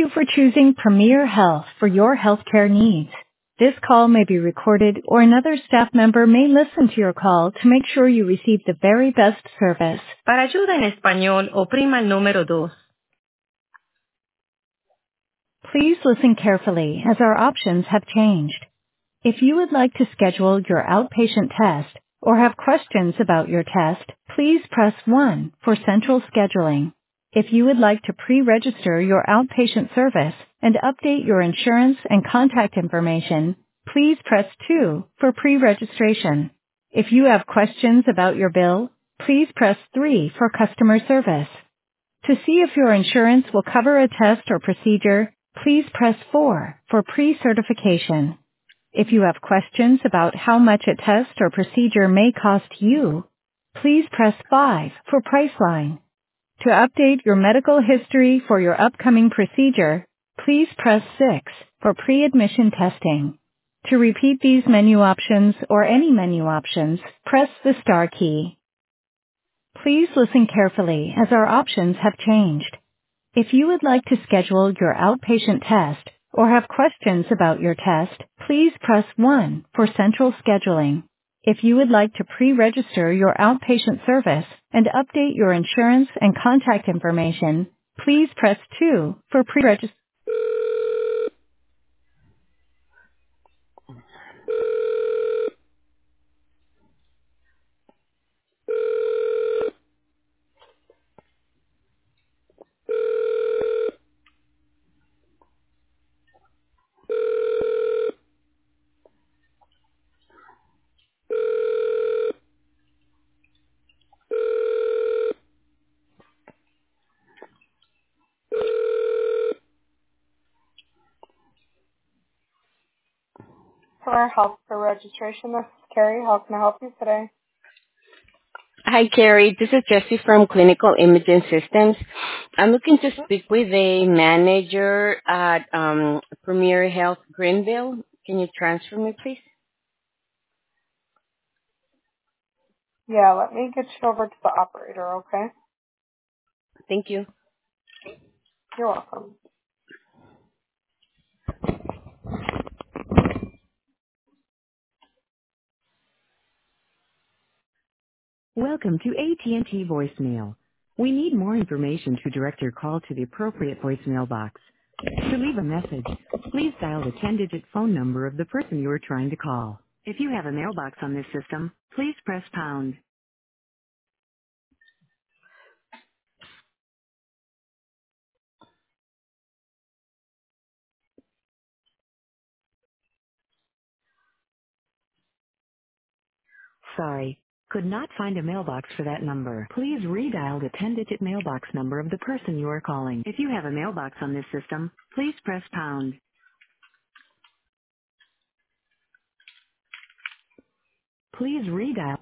you for choosing Premier Health for your healthcare needs. This call may be recorded or another staff member may listen to your call to make sure you receive the very best service. Para ayuda en español, oprima el número dos. Please listen carefully as our options have changed. If you would like to schedule your outpatient test or have questions about your test, please press 1 for central scheduling. If you would like to pre-register your outpatient service and update your insurance and contact information, please press 2 for pre-registration. If you have questions about your bill, please press 3 for customer service. To see if your insurance will cover a test or procedure, please press 4 for pre-certification. If you have questions about how much a test or procedure may cost you, please press 5 for Priceline. To update your medical history for your upcoming procedure, please press 6 for pre-admission testing. To repeat these menu options or any menu options, press the star key. Please listen carefully as our options have changed. If you would like to schedule your outpatient test or have questions about your test, please press 1 for central scheduling. If you would like to pre-register your outpatient service and update your insurance and contact information, please press 2 for pre-registration. For our healthcare registration, this is Carrie. How can I help you today? Hi, Carrie. This is Jessie from Clinical Imaging Systems. I'm looking to speak with a manager at Premier Health Greenville. Can you transfer me, please? Yeah, let me get you over to the operator, okay? Thank you. You're welcome. Welcome to AT&T voicemail. We need more information to direct your call to the appropriate voicemail box. To leave a message, please dial the 10-digit phone number of the person you are trying to call. If you have a mailbox on this system, please press pound. Sorry, could not find a mailbox for that number. Please redial the 10-digit mailbox number of the person you are calling. If you have a mailbox on this system, please press pound. Please redial.